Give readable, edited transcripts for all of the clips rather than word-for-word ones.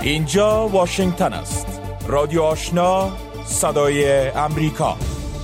اینجا واشنگتن است. رادیو آشنا، صدای امریکا.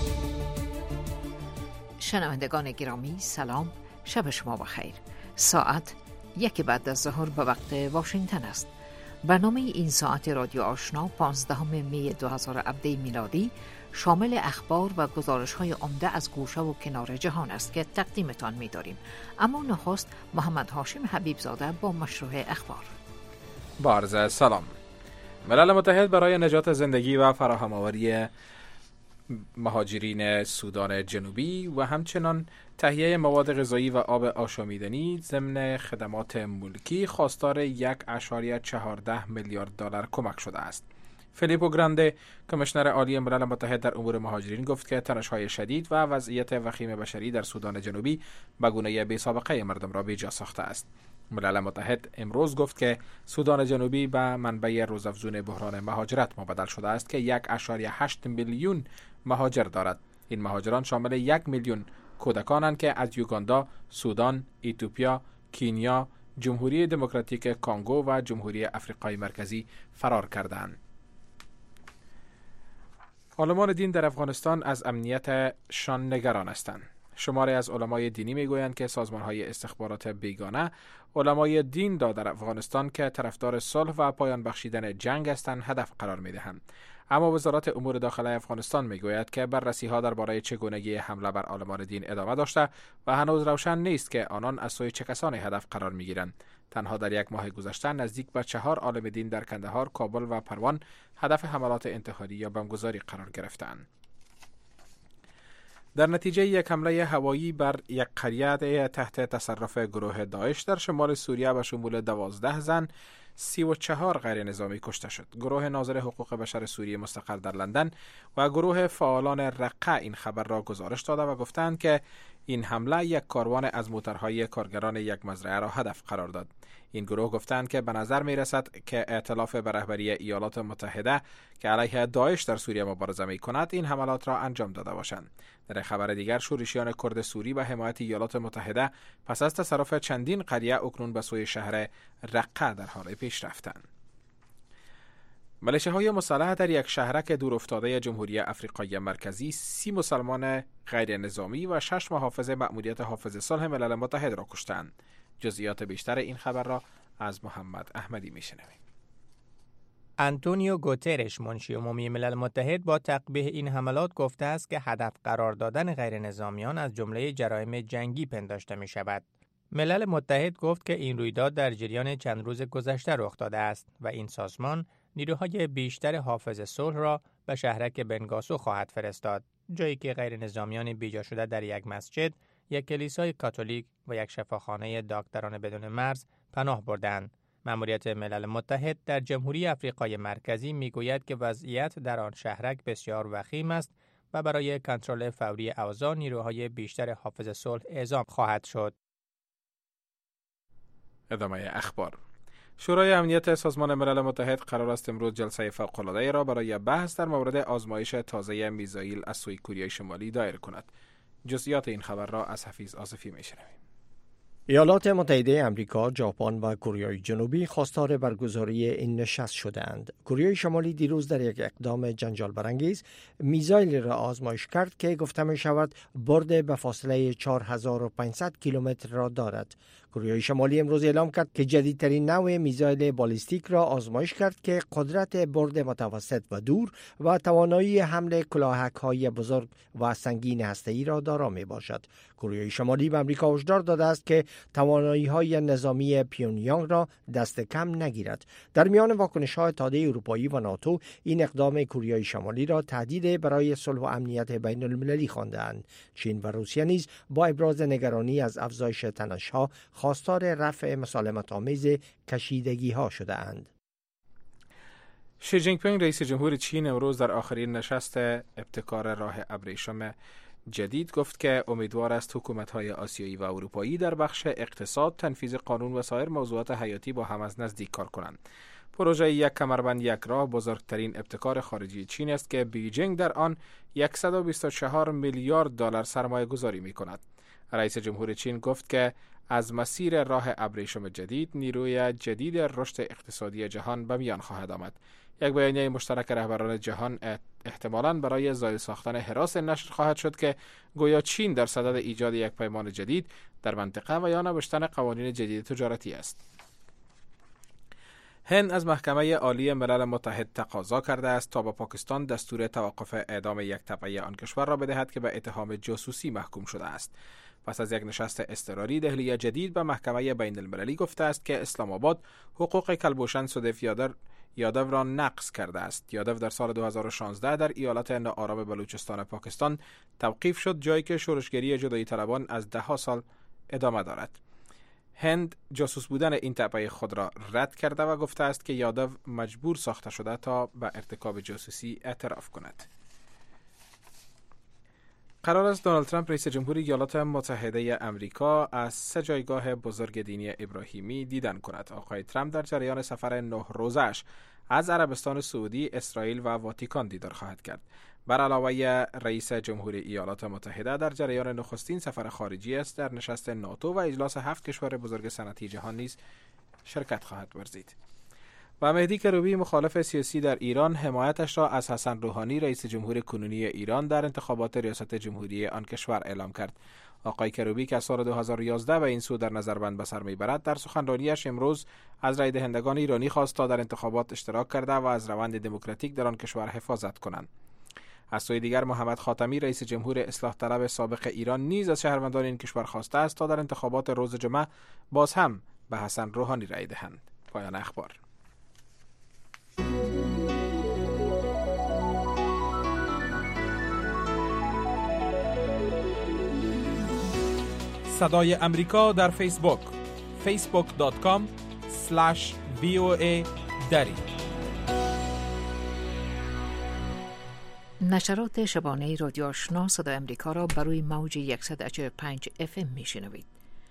شنوندگان گرامی سلام، شب شما بخیر. ساعت 1 بعد از ظهر به وقت واشنگتن است. برنامه این ساعت رادیو آشنا 15 می 2017 میلادی شامل اخبار و گزارش‌های عمده از گوشه و کنار جهان است که تقدیمتان می‌داریم. اما نخست محمد هاشم حبیبزاده با مشروع اخبار. با عرض سلام. ملل متحد برای نجات زندگی و فراهم‌آوری مهاجرین سودان جنوبی و همچنان تهیه مواد غذایی و آب آشامیدنی ضمن خدمات ملکی خواستار 1.14 میلیارد دلار کمک شده است. فیلیپو گرانده، کمیشنر عالی ملل متحد در امور مهاجرین، گفت که تنش‌های شدید و وضعیت وخیم بشری در سودان جنوبی به گونه بی‌سابقه مردم را بی‌جا ساخته است. ملل متحد امروز گفت که سودان جنوبی به منبع روزافزون بحران مهاجرت مبدل شده است که 1.8 میلیون مهاجر دارد. این مهاجران شامل 1 میلیون کودکانند که از یوگاندا، سودان، اتیوپیا، کینیا، جمهوری دموکراتیک کنگو و جمهوری آفریقای مرکزی فرار کردند. علمان دین در افغانستان از امنیتشان نگران هستند. شماری از علمای دینی میگویند که سازمان‌های استخبارات بیگانه علمای دین را در افغانستان که طرفدار صلح و پایان بخشیدن جنگ هستند هدف قرار می‌دهند. اما وزارت امور داخلی افغانستان میگوید که بررسی‌ها درباره چگونگی حمله بر علمان دین ادامه داشته و هنوز روشن نیست که آنان از سوی چه کسانی هدف قرار می‌گیرند. تنها در 1 ماه گذشته نزدیک به 4 عالم دین در کندهار، کابل و پروان هدف حملات انتحاری یا بمبگذاری قرار گرفتند. در نتیجه یک حمله هوایی بر یک قریه تحت تصرف گروه داعش در شمال سوریه به شمول 12 زن 34 غیر نظامی کشته شد. گروه ناظر حقوق بشر سوریه مستقر در لندن و گروه فعالان رقه این خبر را گزارش داده و گفتند که این حمله یک کاروان از موترهای کارگران یک مزرعه را هدف قرار داد. این گروه گفتند که به نظر می رسد که ائتلاف به رهبری ایالات متحده که علیه داعش در سوریه مبارزه می کند این حملات را انجام داده باشند. در خبر دیگر، شورشیان کرد سوری به حمایت ایالات متحده پس از تصرف چندین قریه اکنون به سوی شهر رقه در حال پیش رفتند. ملیشه‌های مسلح در یک شهرک دورافتاده جمهوری آفریقای مرکزی 30 مسلمان غیر نظامی و 6 محافظ مأموریت حافظ صلح ملل متحد را کشتند. جزئیات بیشتر این خبر را از محمد احمدی میشنویم. آنتونیو گوترش، منشی عمومی ملل متحد، با تقبیح این حملات گفته است که هدف قرار دادن غیر نظامیان از جمله جرایم جنگی پنداشته می شود. ملل متحد گفت که این رویداد در جریان چند روز گذشته رخ داده است و این سازمان نیروهای بیشتر حافظ صلح را به شهرک بنگاسو خواهد فرستاد، جایی که غیر نظامیان بیجا شده در یک مسجد، یک کلیسای کاتولیک و یک شفاخانه دکتران بدون مرز پناه بردند. مأموریت ملل متحد در جمهوری آفریقای مرکزی میگوید که وضعیت در آن شهرک بسیار وخیم است و برای کنترل فوری اوضاع نیروهای بیشتر حافظ صلح اعزام خواهد شد. ادامه اخبار. شورای امنیت سازمان ملل متحد قرار است امروز جلسه فوق‌العاده را برای بحث در مورد آزمایش تازه میزایل از سوی کره شمالی دایر کند. جزئیات این خبر را از حفیظ آصفی میشنویم. ایالات متحده آمریکا، ژاپن و کره جنوبی خواستار برگزاری این نشست شدند. کره شمالی دیروز در یک اقدام جنجال برانگیز میزایل را آزمایش کرد که گفته می شود برد به فاصله 4500 کیلومتر را دارد. کره شمالی امروز اعلام کرد که جدیدترین نوع میزایل بالستیک را آزمایش کرد که قدرت برد متوسط و دور و توانایی حمل کلاهک‌های بزرگ و سنگین هسته‌ای را دارا می باشد. کره شمالی به آمریکا هشدار داده است که توانایی‌های نظامی پیونیانگ را دست کم نگیرد. در میان واکنش‌های اتحادیه اروپایی و ناتو این اقدام کره شمالی را تهدید برای صلح و امنیت بین‌المللی خواندند. چین و روسیه نیز با ابراز نگرانی از افزایش تنش‌ها خواستار رفع مسالمت‌آمیز کشیدگی‌ها شده‌اند. شی جینگ پینگ، رئیس جمهور چین، امروز در آخرین نشست ابتکار راه ابریشم جدید گفت که امیدوار است حکومت‌های آسیایی و اروپایی در بخش اقتصاد، تنفیذ قانون و سایر موضوعات حیاتی با هم از نزدیک کار کنند. پروژه یک کمربند یک راه بزرگترین ابتکار خارجی چین است که بیجینگ در آن 124 میلیارد دلار سرمایه گذاری می کند. رئیس جمهور چین گفت که از مسیر راه ابریشم جدید نیروی جدید رشد اقتصادی جهان به میان خواهد آمد. یک بیانیه مشترک رهبران جهان احتمالاً برای زایل ساختن حراس نشر خواهد شد که گویا چین در صدد ایجاد یک پیمان جدید در منطقه و یا نوشتن قوانین جدید تجارتی است. هند از محکمه عالی ملل متحد تقاضا کرده است تا به پاکستان دستور توقف اعدام یک تبعه آن کشور را بدهد که به اتهام جاسوسی محکوم شده است. پس از یک نشست اضطراری، دهلی جدید به محکمه بین المللی گفته است که اسلام آباد حقوق کلبوشن صدف یادو را نقض کرده است. یادو در سال 2016 در ایالت ناآرام بلوچستان پاکستان توقیف شد، جایی که شورشگری جدایی طلبان از 10 سال ادامه دارد. هند جاسوس بودن این تبعه خود را رد کرده و گفته است که یادو مجبور ساخته شده تا به ارتکاب جاسوسی اعتراف کند. قرار است دونالد ترامپ رئیس جمهوری ایالات متحده امریکا از 3 جایگاه بزرگ دینی ابراهیمی دیدن کند. آقای ترامپ در جریان سفر 9 روزش از عربستان سعودی، اسرائیل و واتیکان دیدار خواهد کرد. بر علاوه رئیس جمهوری ایالات متحده در جریان نخستین سفر خارجی است در نشست ناتو و اجلاس 7 کشور بزرگ صنعتی جهان نیز شرکت خواهد ورزید. و مهدی کروبی، مخالف سیاسی در ایران، حمایتش را از حسن روحانی رئیس جمهور کنونی ایران در انتخابات ریاست جمهوری آن کشور اعلام کرد. آقای کروبی که از سال 2011 به این سو در نظربند به سر میبرد، در سخنرانیش امروز از رای دهندگان ایرانی خواست تا در انتخابات اشتراک کرده و از روند دموکراتیک در آن کشور حفاظت کنند. از سوی دیگر محمد خاتمی رئیس جمهور اصلاح طلب سابق ایران نیز از شهروندان این کشور خواسته است تا در انتخابات روز جمعه باز هم به حسن روحانی رای دهند. پایان اخبار. صدای امریکا در فیسبوک facebook.com/VOA دری. نشرات شبانه رادیو آشنا صدای امریکا را بروی موج 145 FM میشنوید.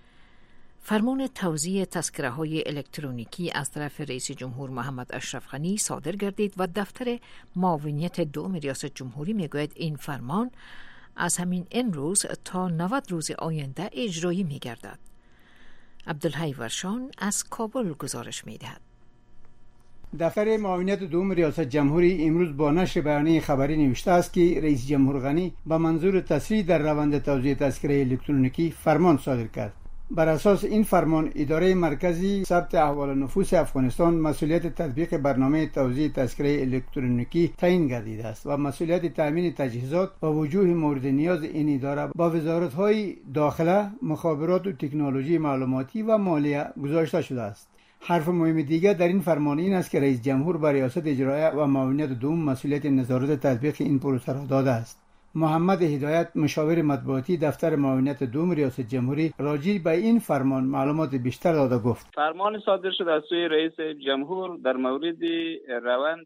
فرمان توزیع تذکره‌های الکترونیکی از طرف رئیس جمهور محمد اشرف غنی صادر گردید و دفتر معاونیت دوم ریاست جمهوری میگوید این فرمان از همین امروز تا 90 روز آینده اجرایی میگردد. عبدالحی ورشان از کابل گزارش میدهد. دفتر معاونیت دوم ریاست جمهوری امروز با نشر بیانیه خبری نوشته است که رئیس جمهور غنی با منظور تسریع در روند توزیع تذکره الکترونیکی فرمان صادر کرد. بر اساس این فرمان، اداره مرکزی ثبت احوال نفوس افغانستان مسئولیت تطبیق برنامه توزیع تذکره الکترونیکی تعیین گردیده است و مسئولیت تامین تجهیزات و وجوه مورد نیاز این اداره با وزارت‌های داخله، مخابرات و تکنولوژی معلوماتی و مالیه گذاشته شده است. حرف مهم دیگر در این فرمان این است که رئیس جمهور بر ریاست اجرایی و معاونیت دوم مسئولیت نظارت تطبیق این پروسه را داده است. محمد هدایت، مشاور مطبوعاتی دفتر معاونیت دوم ریاست جمهوری، راجع به این فرمان معلومات بیشتر داده گفت. فرمان صادر شده از سوی رئیس جمهور در مورد روند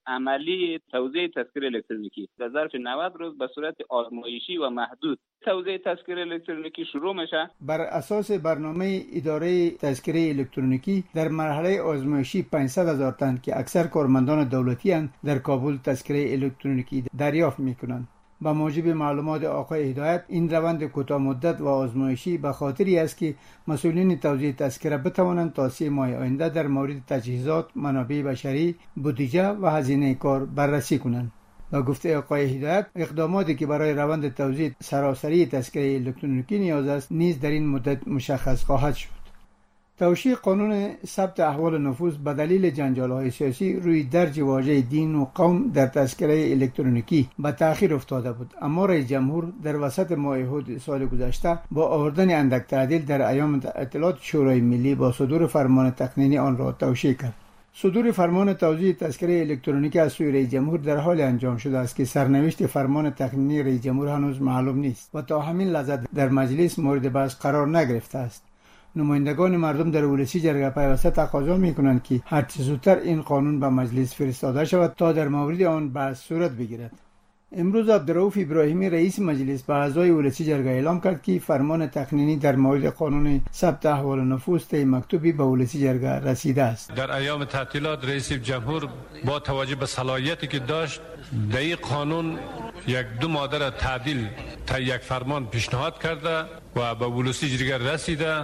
عملی توزیع تذکره الکترونیکی در ظرف 90 روز به صورت آزمایشی و محدود توزیع تذکره الکترونیکی شروع میشه. بر اساس برنامه اداره تذکره الکترونیکی در مرحله آزمایشی 500,000 تن که اکثر کارمندان دولتی اند در کابل تذکره الکترونیکی دریافت میکنند. با موجب معلومات آقای هدایت، این روند کوتاه مدت و آزمایشی به خاطری است که مسئولین توزیع تذکره بتوانند تا 3 ماه آینده در مورد تجهیزات، منابع بشری، بودجه و هزینه کار بررسی کنند. با گفته آقای هدایت، اقداماتی که برای روند توزیع سراسری تذکره الکترونیکی نیاز است نیز در این مدت مشخص خواهد شد. توشیح قانون ثبت احوال نفوس به دلیل جنجال‌های سیاسی روی درج واژه دین و قوم در تذکره الکترونیکی به تأخیر افتاده بود، اما رئیس جمهور در وسط ماه احد سال گذشته با آوردن اندک تعدیل در ایام اطلاعات شورای ملی با صدور فرمان تقنینی آن را توشیح کرد. صدور فرمان توزیع تذکره الکترونیکی از سوی رئیس جمهور در حال انجام شده است که سرنوشت فرمان تقنینی رئیس جمهور هنوز معلوم نیست و تا همین لحظه در مجلس مورد بحث قرار نگرفته است. نمایندگان مردم در ولسی جرگه پیوسته تقاضا می‌کنند که هرچه زودتر این قانون به مجلس فرستاده شود تا در مورد آن بحث صورت بگیرد. امروز عبدالرؤوف ابراهیمی رئیس مجلس به اعضای ولسی جرگه اعلام کرد که فرمان تقنینی در مورد قانون ثبت احوال نفوس طی مکتوبی به ولسی جرگه رسیده است. در ایام تعطیلات رئیس جمهور با توجه به صلاحیتی که داشت در این قانون 1-2 ماده را تعدیل تا یک فرمان پیشنهاد کرده و به ولسی جرگه رسیده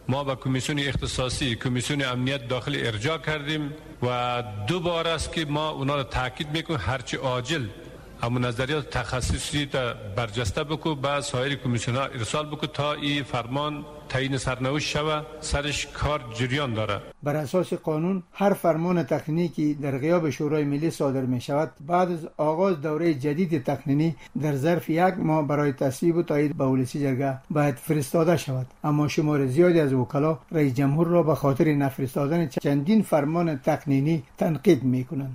ما به کمیسیون اختصاصی کمیسیون امنیت داخل ارجاع کردیم و 2 بار است که ما اونا را تاکید میکنیم هرچی عاجل همون نظریات تخصصی تا برجسته بکو به سایر کمیسیون‌ها ارسال بکو تا این فرمان تعیین سرنوشت شوه، سرش کار جریان داره. بر اساس قانون هر فرمان تقنینی در غیاب شورای ملی صادر می شود بعد از آغاز دوره جدید تقنینی در ظرف 1 ماه برای تصویب و تایید به ولسی جرگه باید فرستاده شود. اما شمار زیادی از وکلا رئیس جمهور را به خاطر نفرستادن چندین فرمان تقنینی تنقید می کنند.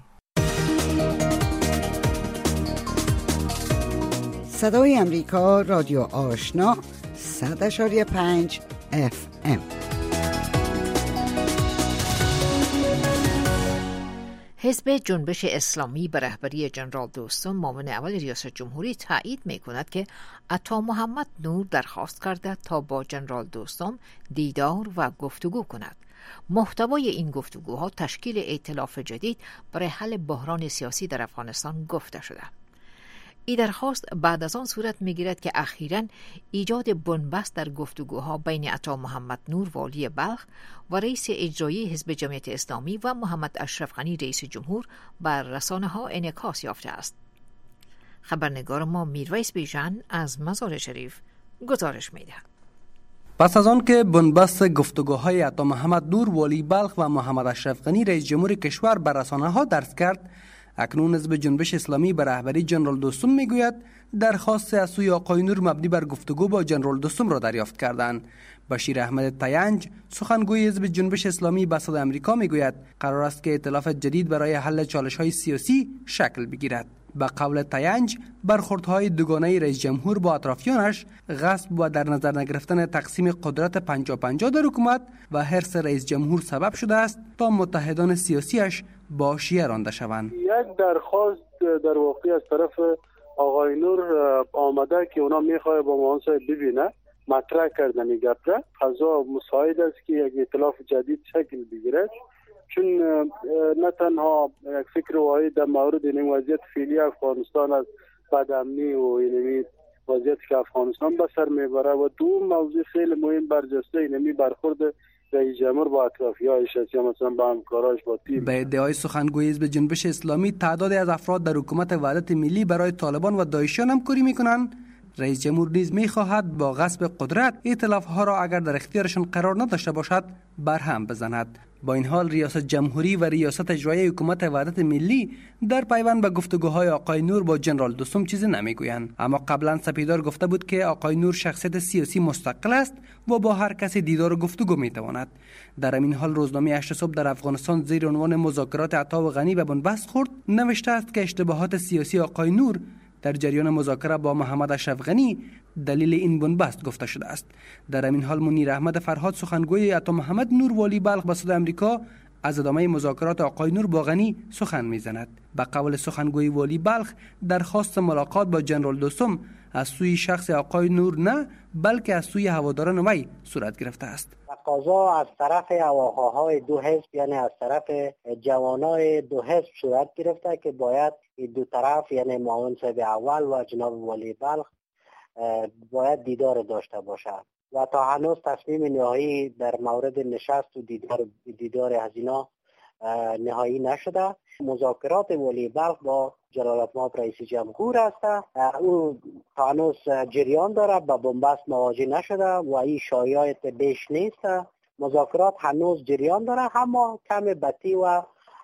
صدای امریکا، رادیو آشنا، 100.5 FM. حزب جنبش اسلامی به رهبری جنرال دوستم معاون اول ریاست جمهوری تایید می‌کند که عطا محمد نور درخواست کرده تا با جنرال دوستم دیدار و گفتگو کند. محتوای این گفتگوها تشکیل ائتلاف جدید برای حل بحران سیاسی در افغانستان گفته شده. این درخواست بعد از آن صورت می‌گیرد که اخیراً ایجاد بنبست در گفتگوها بین عطا محمد نور والی بلخ و رئیس اجرایی حزب جمعیت اسلامی و محمد اشرف غنی رئیس جمهور بر رسانه‌ها انعکاس یافته است. خبرنگار ما میرویس بیژن از مزار شریف گزارش می‌دهد. پس از آن که بنبست گفتگوهای عطا محمد نور والی بلخ و محمد اشرف غنی رئیس جمهور کشور بر رسانه‌ها درز کرد، اکنون حزب جنبش اسلامی به رهبری جنرال دوستم میگوید درخواست از سوی آقای نور مبنی بر گفتگو با جنرال دوستم را دریافت کردند. بشیر احمد تینج سخنگوی حزب جنبش اسلامی به صدای آمریکا میگوید قرار است که ائتلاف جدید برای حل چالش‌های سیاسی شکل بگیرد. به قول تینج برخوردهای دوگانه رئیس جمهور با اطرافیانش، غصب و در نظر نگرفتن تقسیم قدرت 50-50 در حکومت و حرص رئیس جمهور سبب شده است تا متحدان سیاسیش با شیعه رانده شوند. یک درخواست در واقع از طرف آقای نور آمده که اونا میخواه با ما ببینه، مطرح کردن این گپ را. قضا مساعد است که یک ائتلاف جدید شکل بگیرد، چون نه تنها یک فکر واحد در مورد این وضعیت فعلی افغانستان از بدامنی و این وضعیت که افغانستان به سر میبره و دو موضوع خیلی مهم برجسته اینمی برخورد رئیس جمهور با اطرافیانش است یا مثلا با همکاراش با تیم. به ادعای سخنگوی حزب جنبش اسلامی تعدادی از افراد در حکومت وحدت ملی برای طالبان و داعشیان همکاری میکنند. رئیس جمهور نیز میخواهد با غصب قدرت ائتلاف ها را اگر در اختیارشان قرار نداشته باشد برهم بزند. با این حال ریاست جمهوری و ریاست اجرایی حکومت وحدت ملی در پیوند به گفتگوهای آقای نور با جنرال دوستم چیزی نمیگویند، اما قبلا سپیدار گفته بود که آقای نور شخصیت سیاسی مستقل است و با هر کسی دیدار و گفتگو میتواند. در این حال روزنامه 8 صبح در افغانستان زیر عنوان مذاکرات عطا و غنی به بنبست خورد نوشته است که اشتباهات سیاسی آقای نور در جریان مذاکره با محمد اشرف غنی دلیل این بنبست گفته شده است. در این حال منیر احمد فرهاد سخنگوی عطا محمد نور والی بلخ به صدای آمریکا از ادامه مذاکرات آقای نور با غنی سخن میزند. به قول سخنگوی والی بلخ درخواست ملاقات با جنرال دوستم از سوی شخص آقای نور نه بلکه از سوی هواداران وی صورت گرفته است. تقاضا از طرف هواخواهای دو حزب یعنی از طرف جوانای دو حزب صورت گرفته که باید این دو طرف یعنی معاون صاحب اول و جناب والی بلخ باید دیدار داشته باشد و تا هنوز تصمیم نهایی در مورد نشست و دیدار از اینا نهایی نشده. مذاکرات والی بلخ با جلالالمآب رئیس جمهور است، او تا هنوز جریان داره، با بنبست مواجه نشده و این شایعات بیش نیست. مذاکرات هنوز جریان داره اما کم بطی و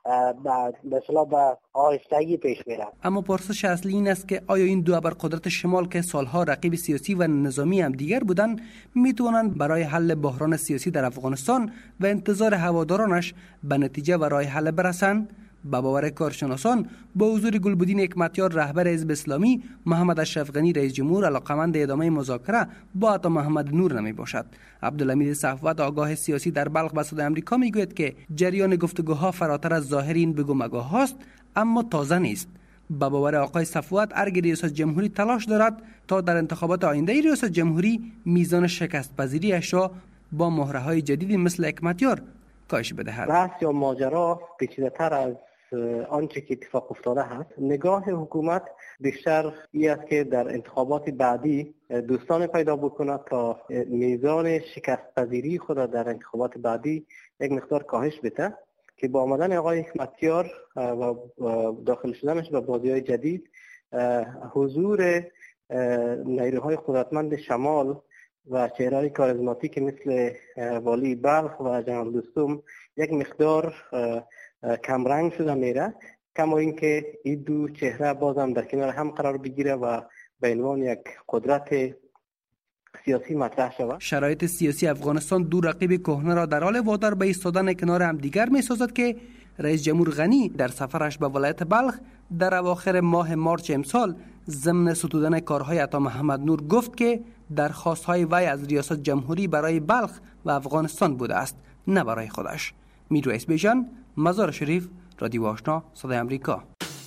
به اصطلاح به آهستگی پیش میره. اما پرسش اصلی این است که آیا این دو ابرقدرت شمال که سالها رقیب سیاسی و نظامی هم دیگر بودند میتوانند برای حل بحران سیاسی در افغانستان و انتظار هوادارانش به نتیجه و راه حل برسند؟ با باور کارشناسان با حضور گلبدین حکمتیار رهبر حزب اسلامی، محمد اشرف غنی رئیس جمهور علاقمند ادامه مذاکره با عطا محمد نور نمی باشد. عبدالحمید صفوت آگاه سیاسی در بلخ به صدای آمریکا میگوید که جریان گفتگوها فراتر از ظاهر این بگو مگوهاست اما تازه نیست. با باور آقای صفوت ارگ ریاست جمهوری تلاش دارد تا در انتخابات آینده ریاست جمهوری میزان شکست پذیریش را با مهره‌های جدیدی مثل حکمتیار کاهش بدهد. بحث یا ماجرا پیچیده‌تر از آنچه که اتفاق افتاده هست. نگاه حکومت بیشتر این است که در انتخابات بعدی دوستان پیدا بکنه تا میزان شکست پذیری خود در انتخابات بعدی یک مقدار کاهش بده، که با آمدن آقای حکمتیار و داخل شدنش به بازی‌های جدید، حضور نیروهای قدرتمند شمال و چهره‌های کاریزماتیک مثل والی بلخ و جناب دوستم یک مقدار کمرنگ شده میره، کما اینکه این دو چهره بازم در کنار هم قرار بگیره و به عنوان یک قدرت سیاسی مطرح شود. شرایط سیاسی افغانستان دو رقیب کهنه را در حال وادار به ایستادن کنار هم دیگر می‌سازد که رئیس جمهور غنی در سفرش به ولایت بلخ در اواخر ماه مارچ امسال ضمن ستودن کارهای عطا محمد نور گفت که درخواست‌های وی از ریاست جمهوری برای بلخ و افغانستان بوده است، نه برای خودش. میررئیس بیژن، مزار شریف، رادیو آشنا، صدای آمریکا.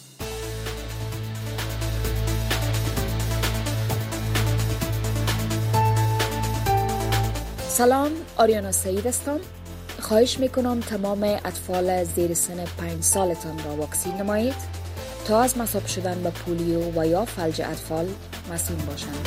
سلام، آریانا سعید هستم. خواهش میکنم تمام اطفال زیر سن 5 سالتان را واکسین نمایید تا از مصاب شدن به پولیو و یا فلج اطفال مسئول باشند.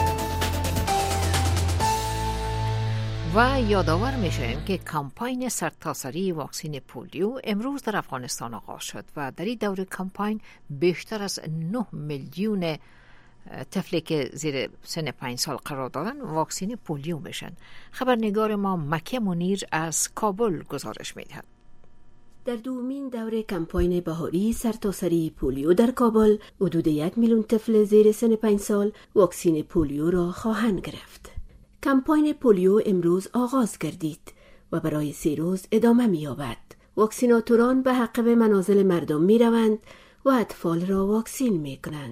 و یادآور میشویم که کمپاین سرتاسری واکسین پولیو امروز در افغانستان آغاز شد و در این دور کمپاین بیشتر از 9 میلیون طفلی که زیر سن 5 سال قرار دارن واکسین پولیو میشن. خبرنگار ما مکه منیر از کابل گزارش میدهد. در دومین دوره کمپاین بهاری سرتاسری پولیو در کابل حدود 1 میلیون طفل زیر سن 5 سال واکسین پولیو را خواهند گرفت. کمپاین پولیو امروز آغاز گردید و برای 3 روز ادامه می‌یابد. واکسیناتوران به حق به منازل مردم می‌روند و اطفال را واکسین می‌کنند.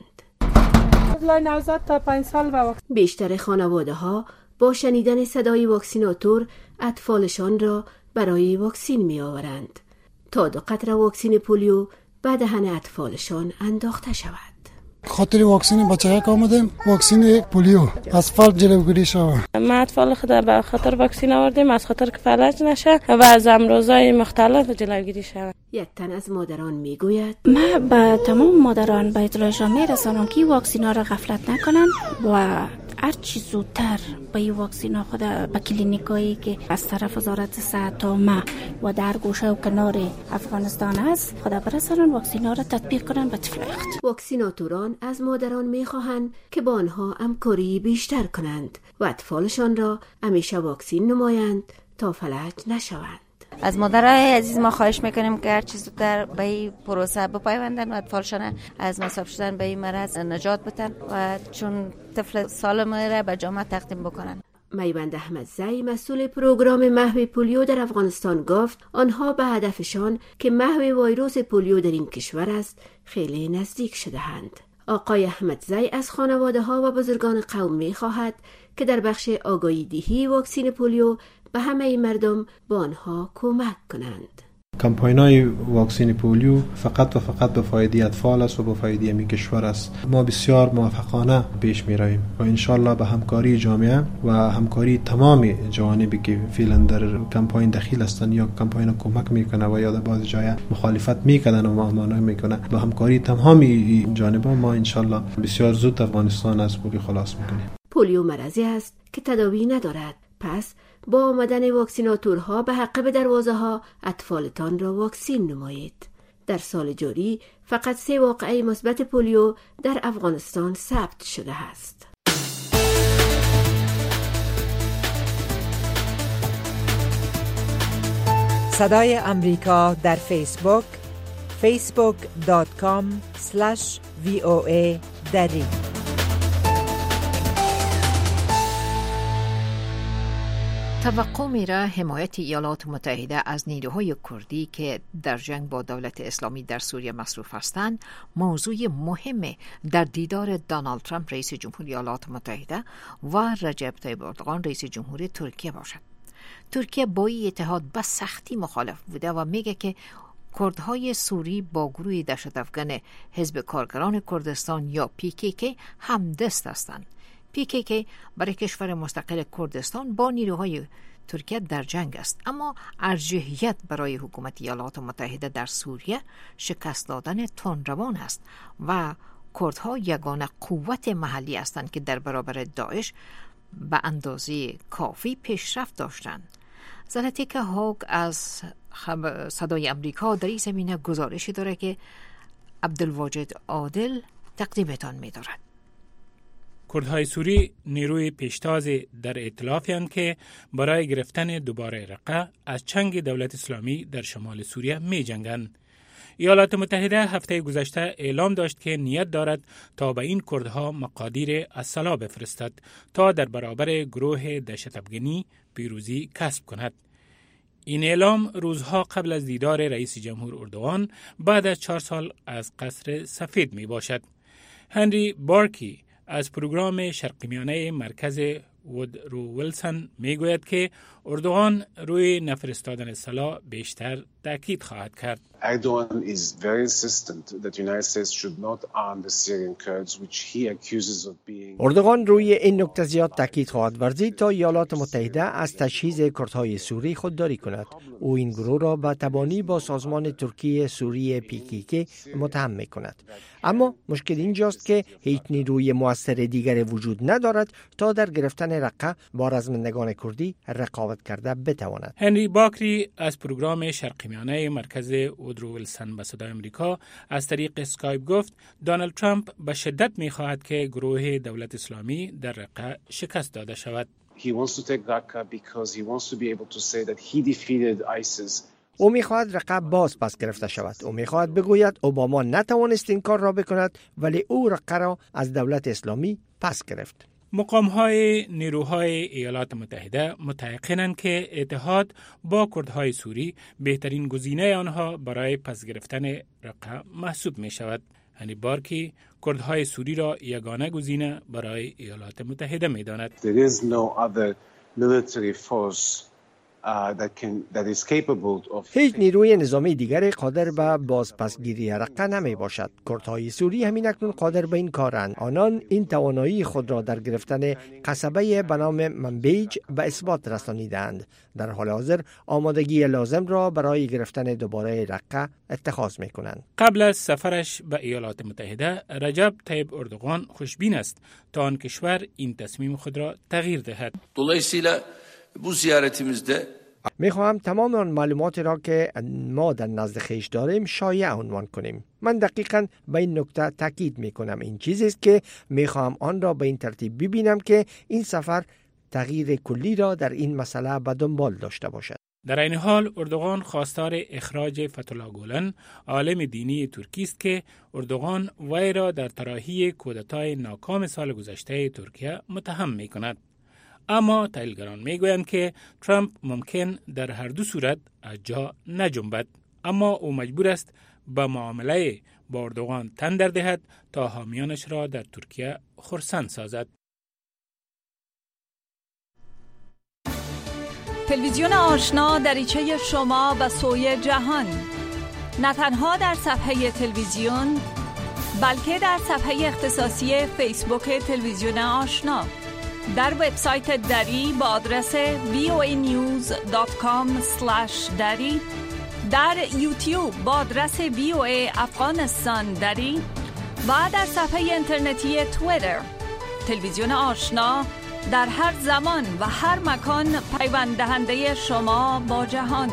نوزاد تا 5 سال و بیشتر خانواده‌ها با شنیدن صدای واکسیناتور اطفالشان را برای واکسین می‌آورند تا 2 قطره واکسین پولیو به دهن اطفالشان انداخته شود. خاطر واکسین بچه‌ها که آمدیم، واکسین پولیو از فلج جلوگیری شود. ما اطفال خود به خاطر واکسین آوردیم از خاطر که فلج نشه و از امراض‌های مختلف جلوگیری شود. یک تن از مادران میگوید ما به تمام مادران به اطلاع شما میرسانم که واکسینا را غفلت نکنن و هر چی زودتر به این واکسینا خود به کلینیکایی که از طرف وزارت صحت تا ما و در گوشه و کنار افغانستان است خود برسانن واکسینا را تطبیق کنن به طفل خود. واکسیناتوران از مادران میخواهند که با آنها همکاری بیشتر کنند و اطفالشان را همیشه واکسین نمایند تا فلج نشوند. از مادرای عزیز ما خواهش میکنیم که هر چیز زودتر به این پروسه بپیوندن و اطفالشان از مصاب شدن به این مرض نجات بدن و چون طفل سالم را به جامعه تقدیم بکنن. میوند احمدزی مسئول پروگرام محو پولیو در افغانستان گفت آنها به هدفشان که محو ویروس پولیو در این کشور است خیلی نزدیک شده‌اند. آقای احمدزی از خانواده‌ها و بزرگان قوم می‌خواهد که در بخش آگاهی دهی واکسین پولیو به همه مردم با آنها کمک کنند. کمپاین‌های واکسین پولیو فقط و فقط به فایده اطفال است و به فایده می کشور است. ما بسیار موفقانه پیش می رویم و انشالله به همکاری جامعه و همکاری تمام جوانبی که فعلا در کمپاین دخیل هستند یا کمپاین کمک میکنه و یا در بعض جای مخالفت میکنن و مانع میکنه، با همکاری تمام جانبه ما انشالله بسیار زود افغانستان از پولیو خلاص میکنیم. پولیو مرضی است که تداوی ندارد، پس با آمدن واکسیناتورها به حق به دروازه‌ها اطفالتان را واکسین نمایید. در سال جاری فقط 3 واقعه مثبت پولیو در افغانستان ثبت شده است. صدای امریکا در فیسبوک facebook.com/VOA دری. توقع میره حمایت ایالات متحده از نیروهای کردی که در جنگ با دولت اسلامی در سوریه مصروف هستند موضوع مهم در دیدار دونالد ترامپ رئیس جمهوری ایالات متحده و رجب طیب اردوغان رئیس جمهوری ترکیه باشد. ترکیه با این اتحاد به سختی مخالف بوده و میگه که کردهای سوری با گروه دهشت افغان حزب کارگران کردستان یا PKK همدست هستند. PKK برای کشور مستقل کردستان با نیروهای ترکیه در جنگ است، اما ارجحیت برای حکومت ایالات متحده در سوریه شکست دادن تندروان است و کردها یگانه قوت محلی هستند که در برابر داعش به اندازه کافی پیشرفت داشتند. زلاتیکا هوگ از صدای امریکا در این زمینه گزارشی داره که عبدالواجد عادل تقدیمتان می دارد. کردهای سوری نیروی پیشتاز در ائتلافی هستند که برای گرفتن دوباره رقه از چنگ دولت اسلامی در شمال سوریه می جنگند. ایالات متحده هفته گذشته اعلام داشت که نیت دارد تا به این کردها مقادیر السلاح بفرستد تا در برابر گروه دهشت افغانی پیروزی کسب کند. این اعلام روزها قبل از دیدار رئیس جمهور اردوغان بعد از 4 سال از قصر سفید می باشد. هنری بارکی از پروگرام شرق میانه مرکز وودرو ویلسون می گوید که اردوغان روی نفرستادن سلاح بیشتر تاکید خواهد کرد. Erdogan is very insistent that the United States should not arm the Syrian Kurds, which he accuses of being. اردوغان روی این نکته زیاد تاکید خواهد ورزید تا ایالات متحده از تجهیز کردهای سوری خودداری کند. او این گروه را به تبانی با سازمان ترکی سوری PKK متهم می کند. اما مشکل اینجاست که هیچ نیروی مؤثر دیگر وجود ندارد تا در گرفتن رقه با رزمندگان کردی رقابت کرده بتواند. هنری باکری از پروگرام شرق میانه مرکز وودرو ویلسون به صدای امریکا از طریق اسکایپ گفت دونالد ترامپ به شدت می‌خواهد که گروه دولت اسلامی در رقه شکست داده شود. He wants to take Raqqa because he wants to be able to say that he defeated ISIS. او می‌خواهد رقه باز پس گرفته شود. او می‌خواهد بگوید اوباما نتوانست این کار را بکند ولی او رقه را از دولت اسلامی پس گرفت. مقام‌های نیروهای ایالات متحده متيقنند که اتحاد با کردهای سوری بهترین گزینه آنها برای پس گرفتن رقه محسوب می شود. هنری بارکی کردهای سوری را یگانه گزینه برای ایالات متحده می داند. There is no other military force that is capable of. هیچ نیروی نظامی دیگری قادر به بازپسگیری رقه نمی باشد. کردهای سوری همین اکنون قادر به این کارند. آنان این توانایی خود را در گرفتن قصبه به نام منبیج به اثبات رسانیدند. در حال حاضر آمادگی لازم را برای گرفتن دوباره رقه اتخاذ می کنند. قبل از سفرش به ایالات متحده رجب طیب اردوغان خوشبین است تا آن کشور این تصمیم خود را تغییر دهد. Dolayısıyla bu ziyaretimizde میخواهم تمام آن معلوماتی را که ما در نزد خویش داریم شایع عنوان کنیم. من دقیقاً به این نکته تاکید میکنم. این چیزی است که میخواهم آن را به این ترتیب ببینم که این سفر تغییر کلی را در این مسئله به دنبال داشته باشد. در این حال اردوغان خواستار اخراج فتح‌الله گولن عالم دینی ترکی است که اردوغان وی را در طراحی کودتای ناکام سال گذشته ترکیه متهم میکند. اما تحلیلگران میگویند که ترامپ ممکن در هر دو صورت از جا نجنبد، اما او مجبور است به معامله با اردوغان تن در دهد تا حامیانش را در ترکیه خرسند سازد. تلویزیون آشنا دریچه شما به سوی جهان، نه تنها در صفحه تلویزیون بلکه در صفحه اختصاصی فیسبوک تلویزیون آشنا، در وبسایت دری با آدرس voanews.com/dari، در یوتیوب با آدرس VOA افغانستان دری و در صفحه اینترنتی توییتر. تلویزیون آشنا در هر زمان و هر مکان پیوند دهنده شما با جهان.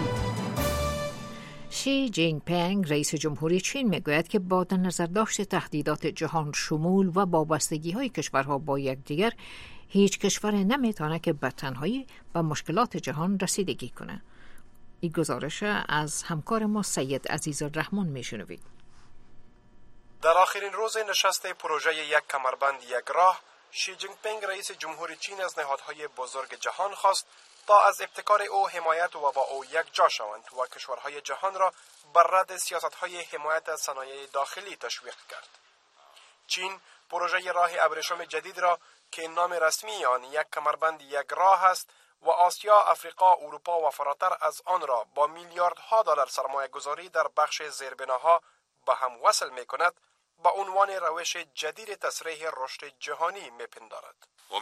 شی جین پینگ رئیس جمهوری چین میگوید که با در نظر داشت تهدیدات جهان شمول و وابستگی های کشورها با یکدیگر، هیچ کشور نمیتونه که به تنهایی به مشکلات جهان رسیدگی کنه. این گزارش از همکار ما سید عزیزالرحمن میشنوید. در آخرین روز نشست پروژه یک کمربند یک راه، شی جین پینگ رئیس جمهوری چین از نهادهای بزرگ جهان خواست تا از ابتکار او حمایت و با او یک جا شوند و کشورهای جهان را بر رد سیاستهای حمایت از صنایع داخلی تشویق کرد. چین پروژه راه ابریشم جدید را که نام رسمی آن یک کمربند یک راه است و آسیا، افریقا، اروپا و فراتر از آن را با میلیاردها دلار سرمایه گذاری در بخش زیربناها به هم وصل می کند، با عنوان روش جدید تسریع رشد جهانی میپندارد.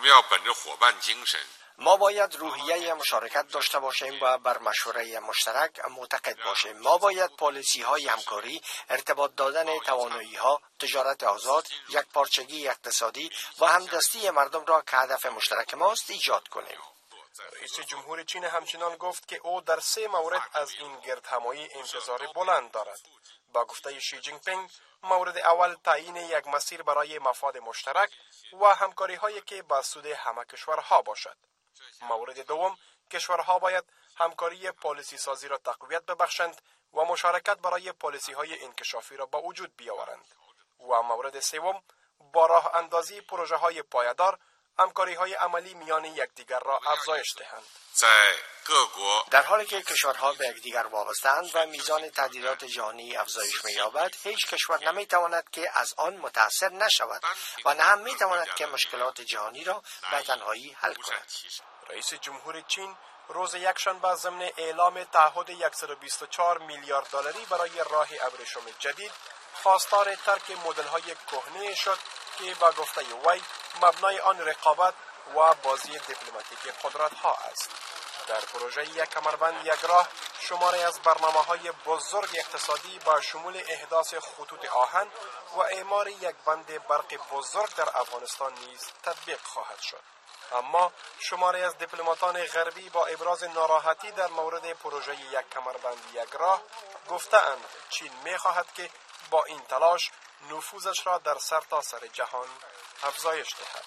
ما باید روحیه مشارکت داشته باشیم و بر مشوره مشترک معتقد باشیم. ما باید پالیسی های همکاری، ارتباط دادن توانایی ها، تجارت آزاد، یکپارچگی اقتصادی و همدستی مردم را که هدف مشترک ماست ایجاد کنیم. رئیس جمهور چین همچنان گفت که او در 3 مورد از این گردهمایی انتظار بلند دارد. با گفته شی جین پینگ، مورد اول تعیین یک مسیر برای مفاد مشترک و همکاری هایی که به سود همه کشورها باشد. مورد دوم، کشورها باید همکاری پالیسی سازی را تقویت ببخشند و مشارکت برای پالیسی های انکشافی را به وجود بیاورند. و مورد سوم، با راه اندازی پروژه های پایدار، همکاری های عملی میان یکدیگر را افزایش دهند. در حالی که کشورها به یکدیگر وابسته‌اند و میزان تهدیدات جهانی افزایش می‌یابد، هیچ کشور نمی‌تواند که از آن متأثر نشود و نه هم می‌تواند که مشکلات جهانی را به تنهایی حل کند. رئیس جمهور چین روز یکشنبه ضمن اعلام تعهد 124 میلیارد دلاری برای راه ابریشم جدید خواستار ترک مدل‌های کهنه شد که با گفته وی مبنای آن رقابت و بازی دیپلماتیک قدرت‌ها است. در پروژه یک کمربند یک راه شماری از برنامه‌های بزرگ اقتصادی با شمول احداث خطوط آهن و اعمار یک بند برق بزرگ در افغانستان نیز تطبیق خواهد شد. اما شماری از دیپلماتان غربی با ابراز ناراحتی در مورد پروژه یک کمربند یک راه گفته‌اند چین می‌خواهد که با این تلاش نفوذش را در سرتاسر جهان افزایش دهد.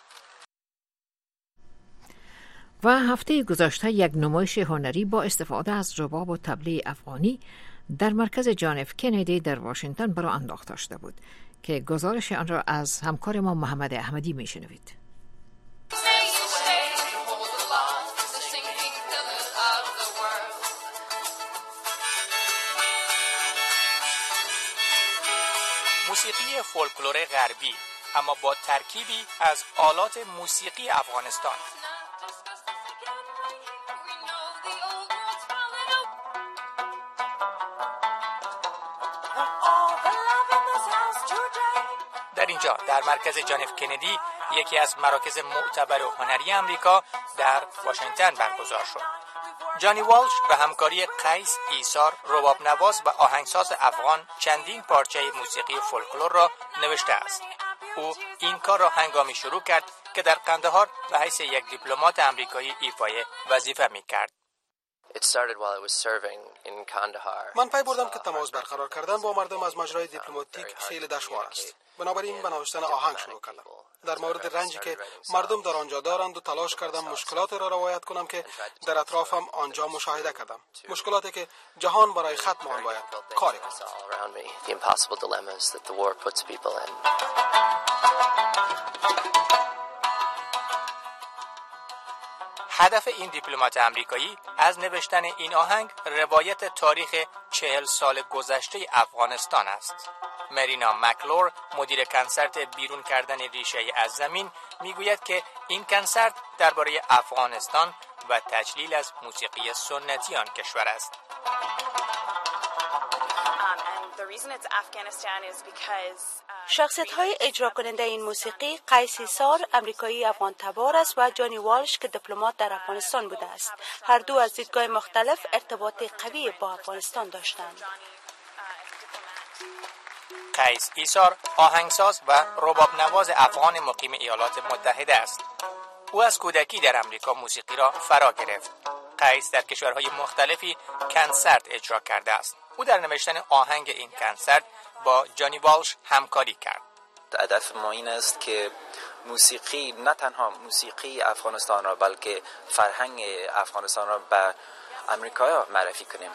و هفته گذشته یک نمایش هنری با استفاده از رباب و طبله افغانی در مرکز جان اف کندی در واشنگتن برای انداخته شده بود که گزارش آن را از همکار ما محمد احمدی میشنوید. موسیقی فولکلور غربی اما با ترکیبی از آلات موسیقی افغانستان. در اینجا در مرکز جان اف کندی، یکی از مراکز معتبر و هنری امریکا، در واشنگتن برگزار شد. جانی والش به همکاری قیس ایسار، رباب نواز و آهنگساز افغان چندین پارچه موسیقی فولکلور را نوشته است. او این کار را هنگامی شروع کرد که در قندهار به حیث یک دیپلمات امریکایی ایفای وظیفه می‌کرد. من پی بردم که تماس برقرار کردن با مردم از مجرای دیپلماتیک خیلی دشوار است. بنابراین به نوشتن آهنگ شروع کردم. در مورد رنجی که مردم در آنجا دارند و تلاش کردم مشکلات را روایت کنم که در اطرافم آنجا مشاهده کردم. مشکلاتی که جهان برای ختم آن باید کاری کند. هدف این دیپلمات امریکایی از نوشتن این آهنگ روایت تاریخ 40 سال گذشته افغانستان است. مرینا مکلور، مدیر کنسرت بیرون کردن ریشه از زمین، میگوید که این کنسرت درباره افغانستان و تجلیل از موسیقی سنتی آن کشور است. شخصیت‌های اجرا کننده این موسیقی قیس ایسار، امریکایی افغان تبار است و جانی والش که دیپلمات در افغانستان بوده است. هر دو از دیدگاه مختلف ارتباط قوی با افغانستان داشتند. قیس ایسار آهنگساز و رباب نواز افغان مقیم ایالات متحده است. او از کودکی در امریکا موسیقی را فرا گرفت. قیس در کشورهای مختلفی کنسرت اجرا کرده است. او در نوشتن آهنگ این کنسرت با جانی والش همکاری کرد. هدف ما این است که موسیقی، نه تنها موسیقی افغانستان را بلکه فرهنگ افغانستان را به امریکایی‌ها معرفی کنیم.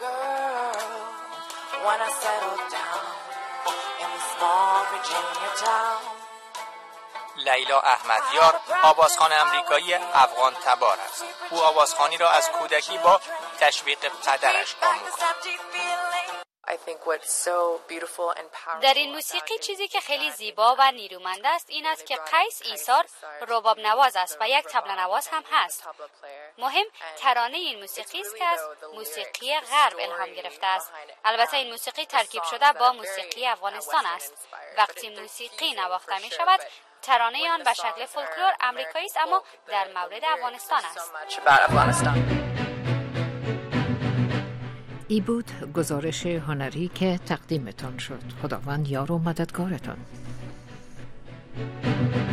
لیلا احمدیار آوازخوان امریکایی افغان تبار است. او آوازخوانی را از کودکی با تشویق پدرش آموخت. در این موسیقی چیزی که خیلی زیبا و نیرومند است این است که قیس ایثار رباب نواز است و یک طبله نواز هم هست. مهم ترانه این موسیقی است که از موسیقی غرب الهام گرفته است. البته این موسیقی ترکیب شده با موسیقی افغانستان است. وقتی موسیقی نواخته می شود ترانه آن به شکل فولکلور آمریکایی است اما در مورد افغانستان است. ای بود گزارش هنری که تقدیمتان شد. خداوند یار و مددگارتان.